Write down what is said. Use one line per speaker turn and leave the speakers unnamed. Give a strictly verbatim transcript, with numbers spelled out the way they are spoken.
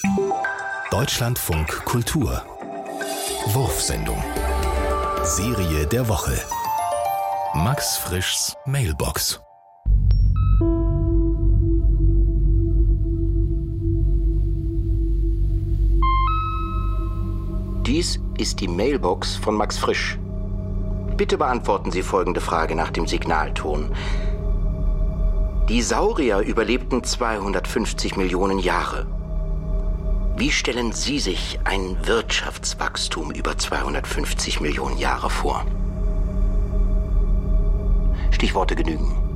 Deutschlandfunk Kultur. Wurfsendung. Serie der Woche. Max Frischs Mailbox.
Dies ist die Mailbox von Max Frisch. Bitte beantworten Sie folgende Frage nach dem Signalton. Die Saurier überlebten zweihundertfünfzig Millionen Jahre. Wie stellen Sie sich ein Wirtschaftswachstum über zweihundertfünfzig Millionen Jahre vor? Stichworte genügen.